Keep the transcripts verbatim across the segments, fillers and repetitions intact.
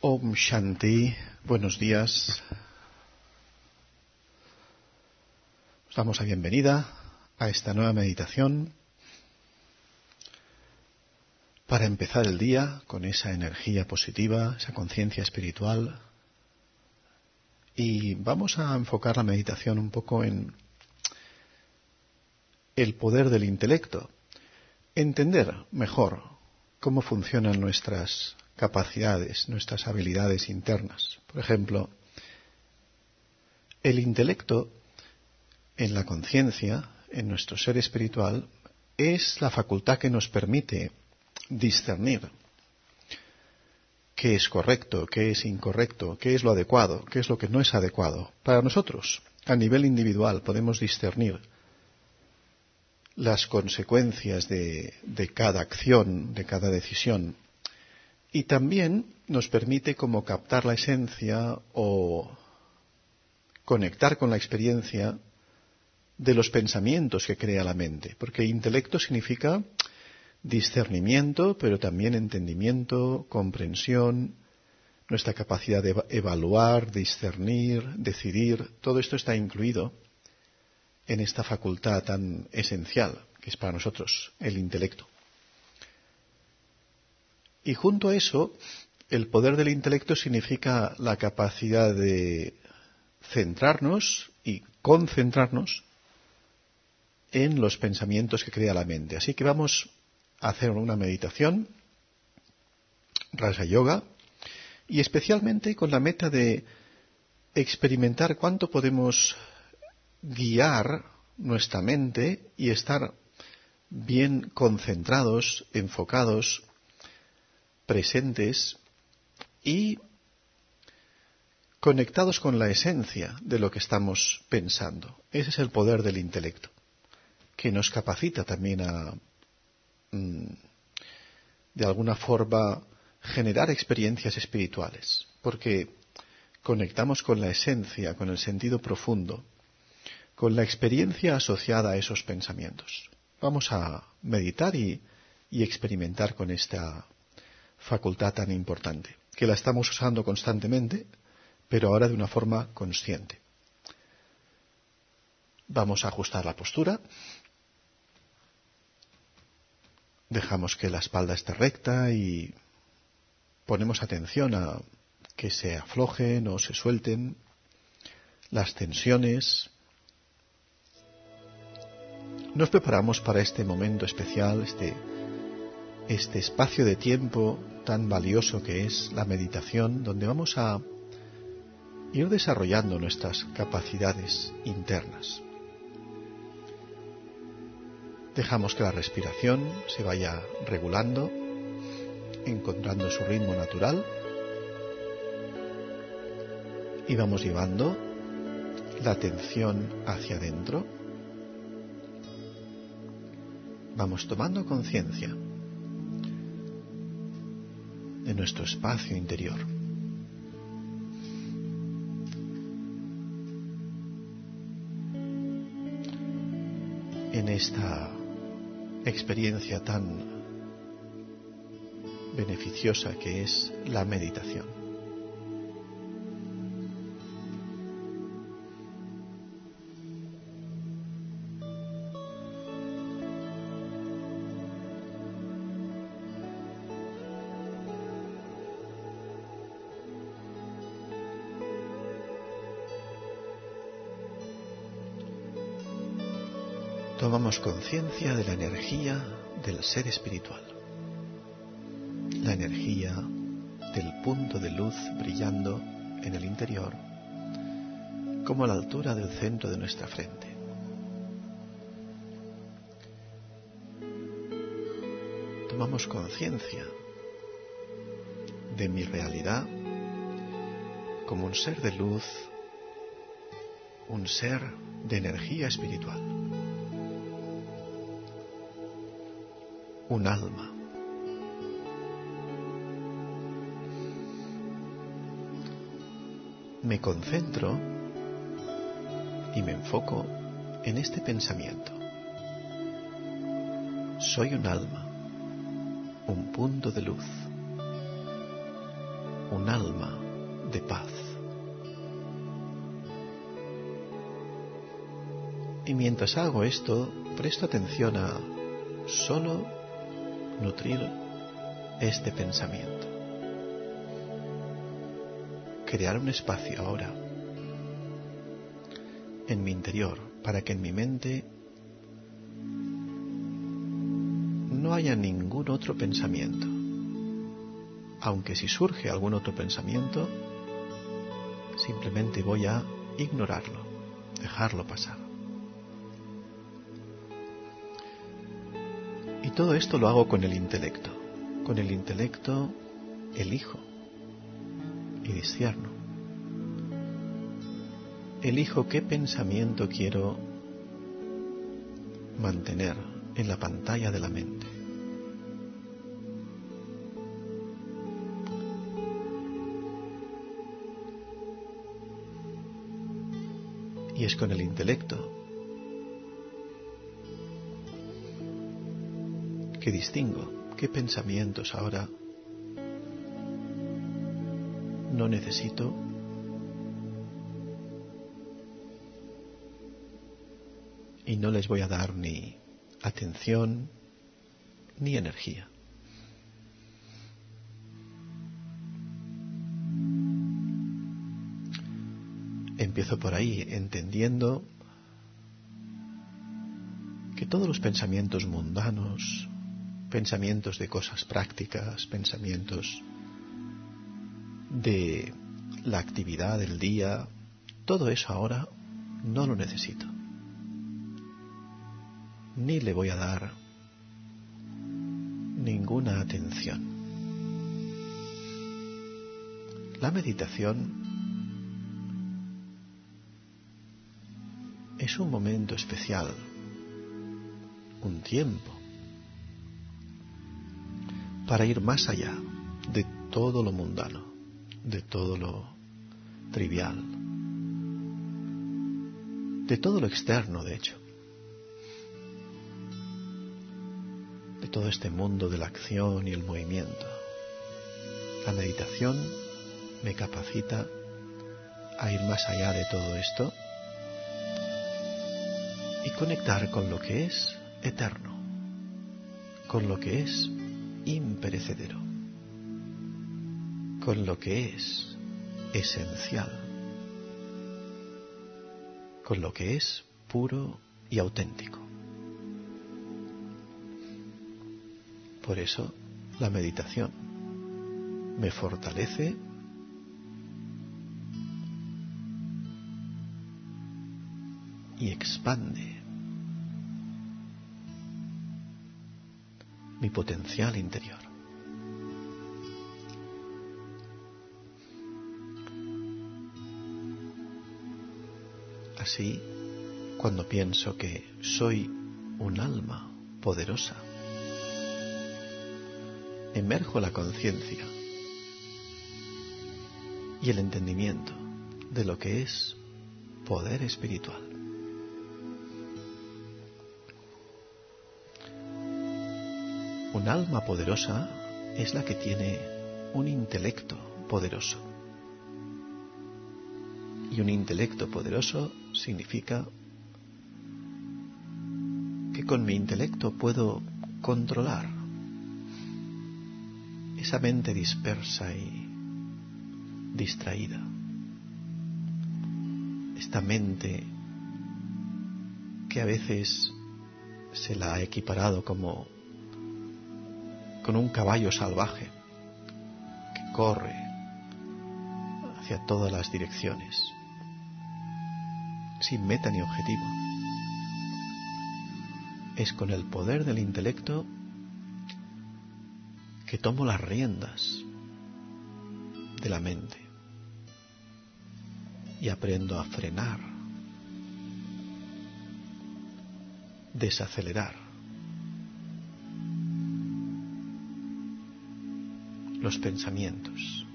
Om Shanti, buenos días. Os damos la bienvenida a esta nueva meditación para empezar el día con esa energía positiva, esa conciencia espiritual. Y vamos a enfocar la meditación un poco en el poder del intelecto, entender mejor cómo funcionan nuestras capacidades, nuestras habilidades internas. Por ejemplo, el intelecto en la conciencia, en nuestro ser espiritual, es la facultad que nos permite discernir qué es correcto, qué es incorrecto, qué es lo adecuado, qué es lo que no es adecuado. Para nosotros, a nivel individual, podemos discernir las consecuencias de, de cada acción, de cada decisión. Y también nos permite como captar la esencia o conectar con la experiencia de los pensamientos que crea la mente. Porque intelecto significa discernimiento, pero también entendimiento, comprensión, nuestra capacidad de evaluar, discernir, decidir. Todo esto está incluido en esta facultad tan esencial que es para nosotros el intelecto. Y junto a eso, el poder del intelecto significa la capacidad de centrarnos y concentrarnos en los pensamientos que crea la mente. Así que vamos a hacer una meditación, Raja Yoga, y especialmente con la meta de experimentar cuánto podemos guiar nuestra mente y estar bien concentrados, enfocados, presentes y conectados con la esencia de lo que estamos pensando. Ese es el poder del intelecto, que nos capacita también a, mm, de alguna forma, generar experiencias espirituales, porque conectamos con la esencia, con el sentido profundo, con la experiencia asociada a esos pensamientos. Vamos a meditar y, y experimentar con esta facultad tan importante, que la estamos usando constantemente, pero ahora de una forma consciente. Vamos a ajustar la postura. Dejamos que la espalda esté recta y ponemos atención a que se aflojen o se suelten las tensiones. Nos preparamos para este momento especial, este, este espacio de tiempo tan valioso que es la meditación, donde vamos a ir desarrollando nuestras capacidades internas. Dejamos que la respiración se vaya regulando, encontrando su ritmo natural, y vamos llevando la atención hacia adentro. Vamos tomando conciencia de nuestro espacio interior. En esta experiencia tan beneficiosa que es la meditación. Tomamos conciencia de la energía del ser espiritual, la energía del punto de luz brillando en el interior, como a la altura del centro de nuestra frente. Tomamos conciencia de mi realidad como un ser de luz, un ser de energía espiritual. Un alma. Me concentro y me enfoco en este pensamiento. Soy un alma, un punto de luz, un alma de paz. Y mientras hago esto, presto atención a solo nutrir este pensamiento. Crear un espacio ahora en mi interior para que en mi mente no haya ningún otro pensamiento. Aunque si surge algún otro pensamiento, simplemente voy a ignorarlo, dejarlo pasar. Y todo esto lo hago con el intelecto. Con el intelecto elijo y discierno. Elijo qué pensamiento quiero mantener en la pantalla de la mente. Y es con el intelecto que distingo qué pensamientos ahora no necesito y no les voy a dar ni atención ni energía. Empiezo por ahí, entendiendo que todos los pensamientos mundanos, pensamientos de cosas prácticas, pensamientos de la actividad del día, todo eso ahora no lo necesito. Ni le voy a dar ninguna atención. La meditación es un momento especial, un tiempo para ir más allá de todo lo mundano, de todo lo trivial, de todo lo externo, de hecho, de todo este mundo de la acción y el movimiento. La meditación me capacita a ir más allá de todo esto y conectar con lo que es eterno, con lo que es imperecedero, con lo que es esencial, con lo que es puro y auténtico. Por eso la meditación me fortalece y expande mi potencial interior. Así, cuando pienso que soy un alma poderosa, emerjo la conciencia y el entendimiento de lo que es poder espiritual. Un alma poderosa es la que tiene un intelecto poderoso. Y un intelecto poderoso significa que con mi intelecto puedo controlar esa mente dispersa y distraída. Esta mente que a veces se la ha equiparado como con un caballo salvaje que corre hacia todas las direcciones, sin meta ni objetivo. Es con el poder del intelecto que tomo las riendas de la mente y aprendo a frenar, desacelerar los pensamientos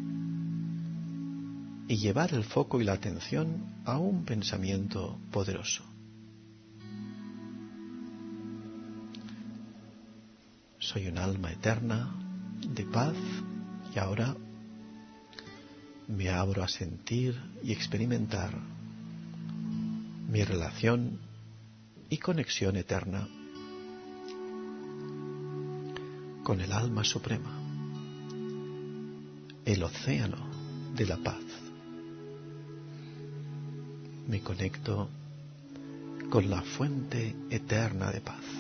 y llevar el foco y la atención a un pensamiento poderoso. Soy un alma eterna de paz y ahora me abro a sentir y experimentar mi relación y conexión eterna con el alma suprema, el océano de la paz. Me conecto con la fuente eterna de paz.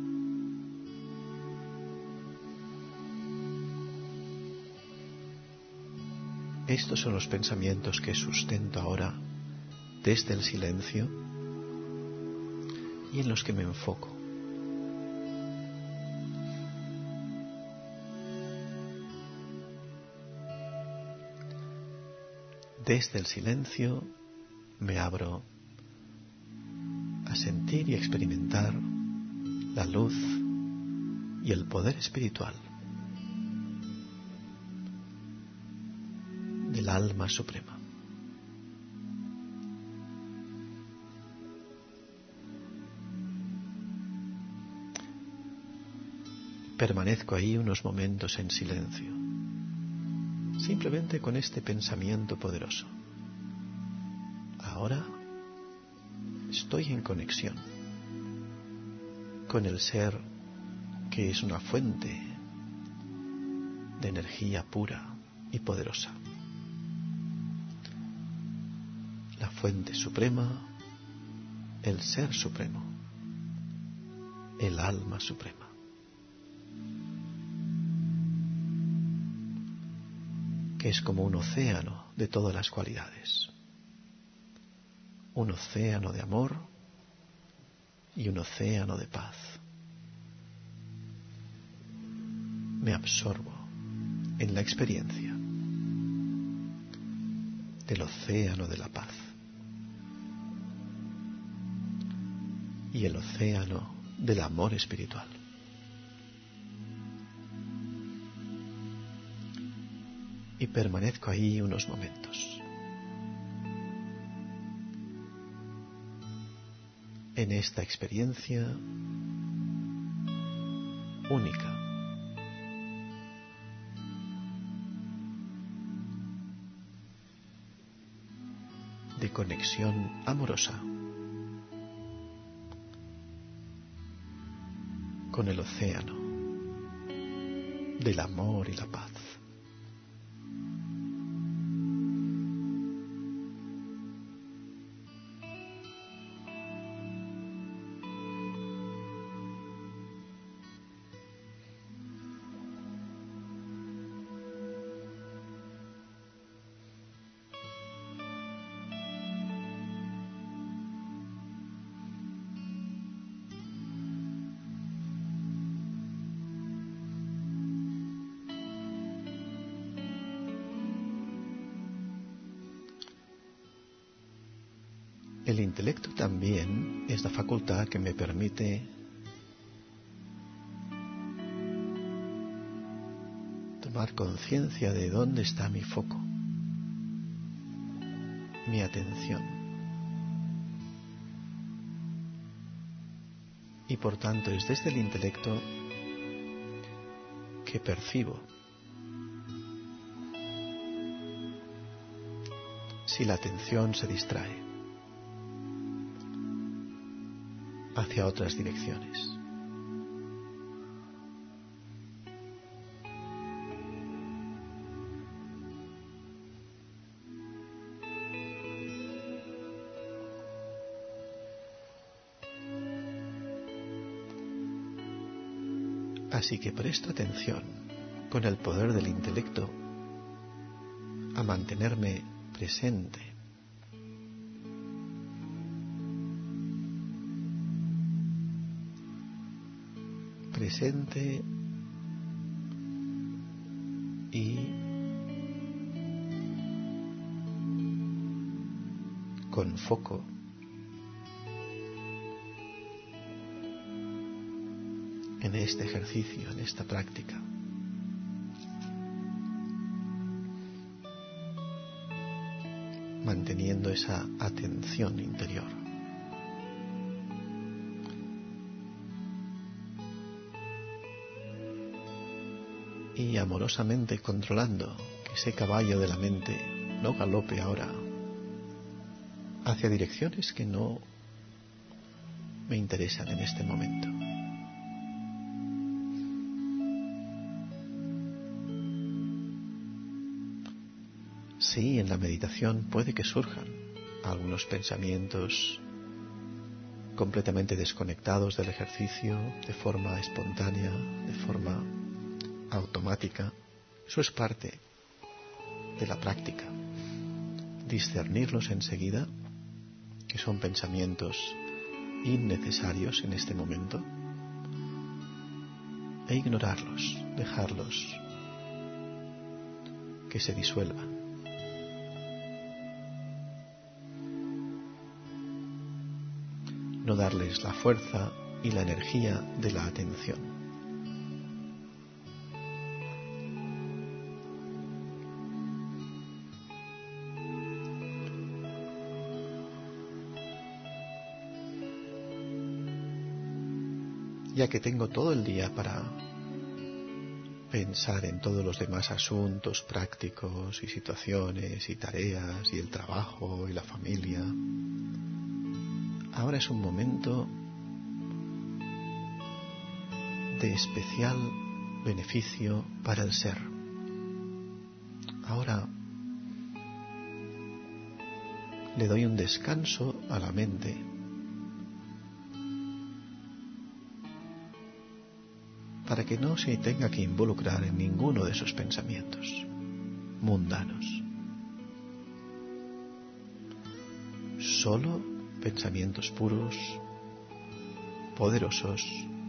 Estos son los pensamientos que sustento ahora desde el silencio y en los que me enfoco. Desde el silencio me abro a sentir y experimentar la luz y el poder espiritual del alma suprema. Permanezco ahí unos momentos en silencio, simplemente con este pensamiento poderoso. Ahora estoy en conexión con el ser que es una fuente de energía pura y poderosa. La fuente suprema, el ser supremo, el alma suprema. Que es como un océano de todas las cualidades. Un océano de amor y un océano de paz. Me absorbo en la experiencia del océano de la paz y el océano del amor espiritual. Y permanezco ahí unos momentos, en esta experiencia única, de conexión amorosa con el océano del amor y la paz. El intelecto también es la facultad que me permite tomar conciencia de dónde está mi foco, mi atención. Y por tanto es desde el intelecto que percibo si la atención se distrae hacia otras direcciones. Así que presto atención con el poder del intelecto a mantenerme presente presente y con foco en este ejercicio, en esta práctica. Manteniendo esa atención interior. Y amorosamente controlando que ese caballo de la mente no galope ahora hacia direcciones que no me interesan en este momento. Sí, en la meditación puede que surjan algunos pensamientos completamente desconectados del ejercicio, de forma espontánea, de forma automática. Eso es parte de la práctica. Discernirlos enseguida, que son pensamientos innecesarios en este momento, e ignorarlos, dejarlos que se disuelvan. No darles la fuerza y la energía de la atención. Ya que tengo todo el día para pensar en todos los demás asuntos prácticos y situaciones y tareas y el trabajo y la familia, ahora es un momento de especial beneficio para el ser. Ahora le doy un descanso a la mente para que no se tenga que involucrar en ninguno de esos pensamientos mundanos. Solo pensamientos puros, poderosos,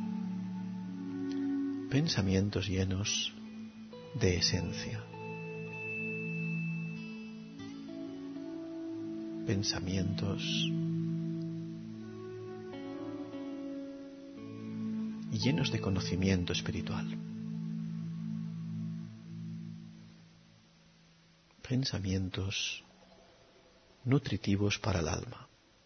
pensamientos llenos de esencia, pensamientos llenos de conocimiento espiritual, pensamientos nutritivos para el alma.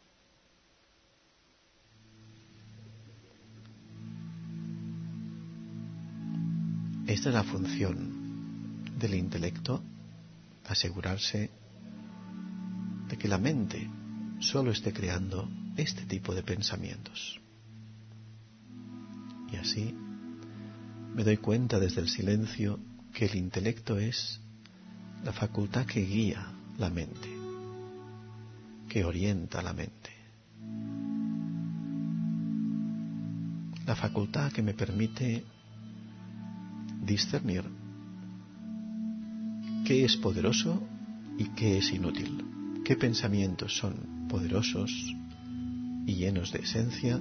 Esta es la función del intelecto, asegurarse de que la mente solo esté creando este tipo de pensamientos. Y así me doy cuenta desde el silencio que el intelecto es la facultad que guía la mente, que orienta la mente, la facultad que me permite discernir qué es poderoso y qué es inútil, qué pensamientos son poderosos y llenos de esencia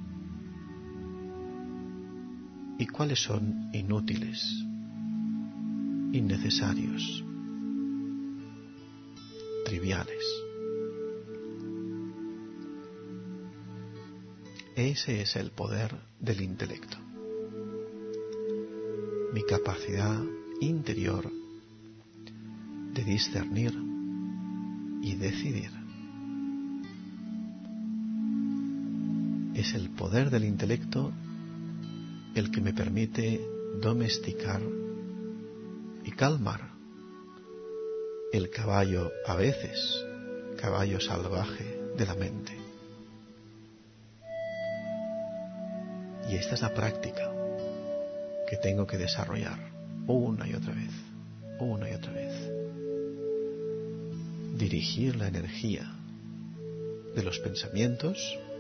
y cuáles son inútiles, innecesarios, triviales. Ese es el poder del intelecto. Mi capacidad interior de discernir y decidir. Es el poder del intelecto el que me permite domesticar y calmar el caballo, a veces caballo salvaje de la mente. Y esta es la práctica que tengo que desarrollar una y otra vez, una y otra vez. Dirigir la energía de los pensamientos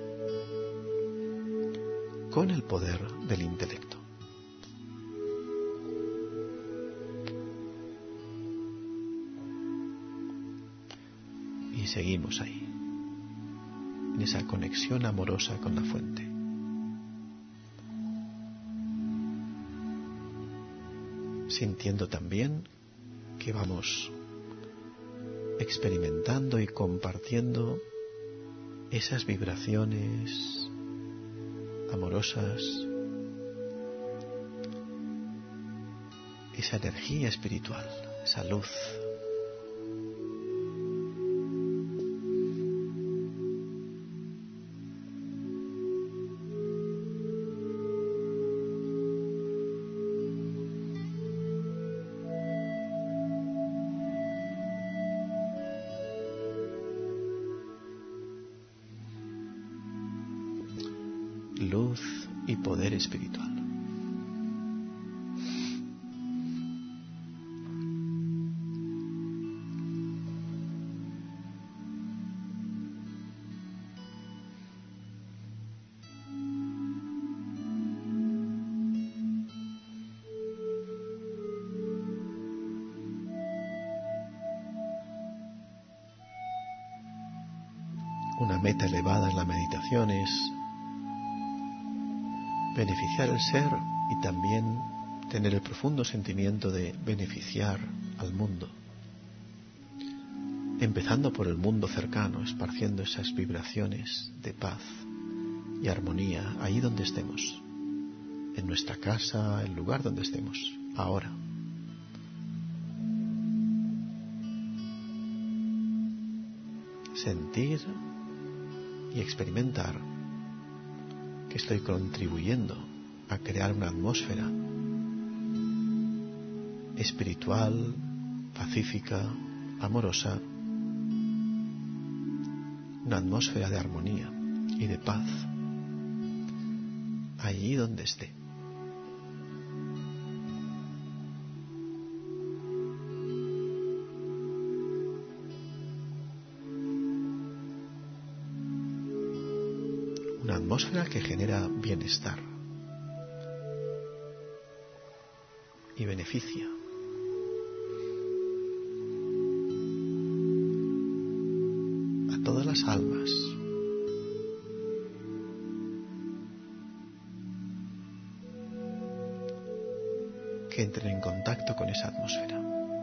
con el poder del intelecto. Y seguimos ahí, en esa conexión amorosa con la fuente. Sintiendo también que vamos experimentando y compartiendo esas vibraciones amorosas, esa energía espiritual, esa luz. luz y poder espiritual. Una meta elevada en la meditación es beneficiar el ser y también tener el profundo sentimiento de beneficiar al mundo, empezando por el mundo cercano, esparciendo esas vibraciones de paz y armonía ahí donde estemos, en nuestra casa, el lugar donde estemos, ahora. Sentir y experimentar que estoy contribuyendo a crear una atmósfera espiritual, pacífica, amorosa, una atmósfera de armonía y de paz, allí donde esté. Una atmósfera que genera bienestar y beneficia. A todas las almas. Que entren en contacto con esa atmósfera.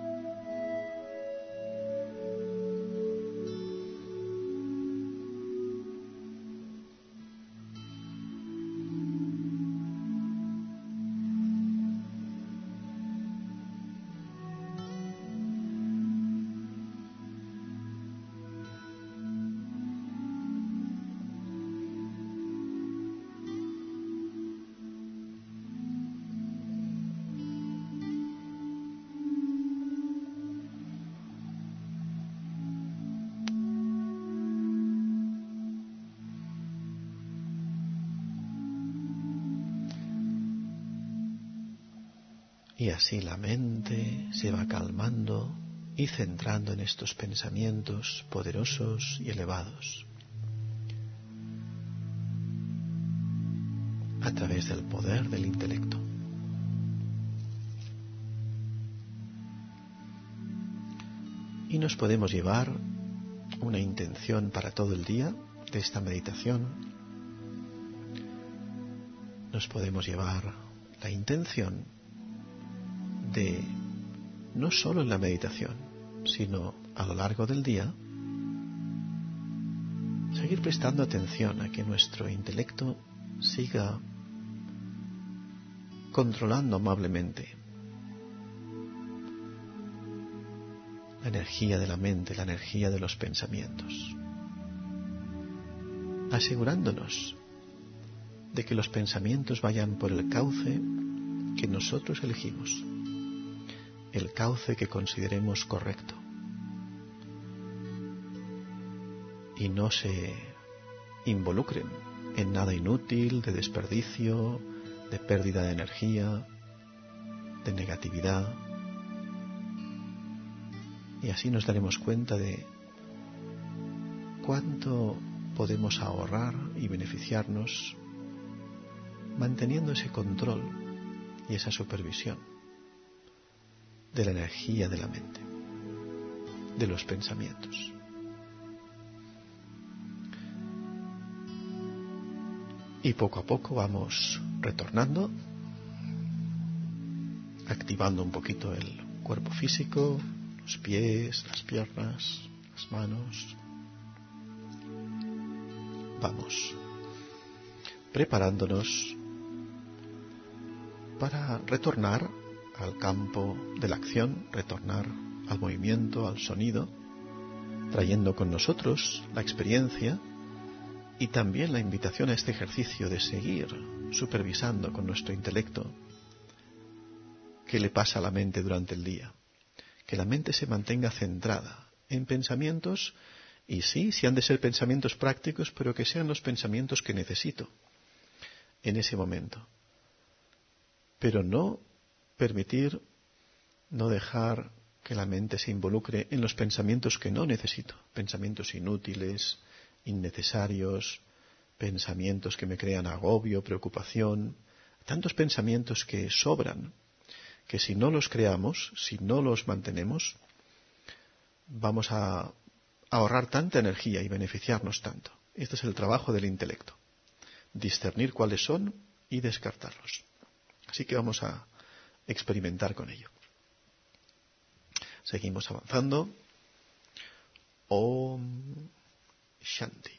Y así la mente se va calmando y centrando en estos pensamientos poderosos y elevados, a través del poder del intelecto. Y nos podemos llevar una intención para todo el día de esta meditación. Nos podemos llevar la intención de, no solo en la meditación, sino a lo largo del día, seguir prestando atención a que nuestro intelecto siga controlando amablemente la energía de la mente, la energía de los pensamientos, asegurándonos de que los pensamientos vayan por el cauce que nosotros elegimos, el cauce que consideremos correcto, y no se involucren en nada inútil, de desperdicio, de pérdida de energía, de negatividad. Y así nos daremos cuenta de cuánto podemos ahorrar y beneficiarnos manteniendo ese control y esa supervisión de la energía de la mente, de los pensamientos. Y poco a poco vamos retornando, activando un poquito el cuerpo físico, los pies, las piernas, las manos. Vamos preparándonos para retornar al campo de la acción, retornar al movimiento, al sonido, trayendo con nosotros la experiencia y también la invitación a este ejercicio de seguir supervisando con nuestro intelecto qué le pasa a la mente durante el día, que la mente se mantenga centrada en pensamientos, y sí, sí han de ser pensamientos prácticos, pero que sean los pensamientos que necesito, en ese momento. Pero no permitir, no dejar que la mente se involucre en los pensamientos que no necesito, pensamientos inútiles, innecesarios, pensamientos que me crean agobio, preocupación, tantos pensamientos que sobran, que si no los creamos, si no los mantenemos, vamos a ahorrar tanta energía y beneficiarnos tanto. Este es el trabajo del intelecto, discernir cuáles son y descartarlos. Así que vamos a experimentar con ello. Seguimos avanzando. Om Shanti.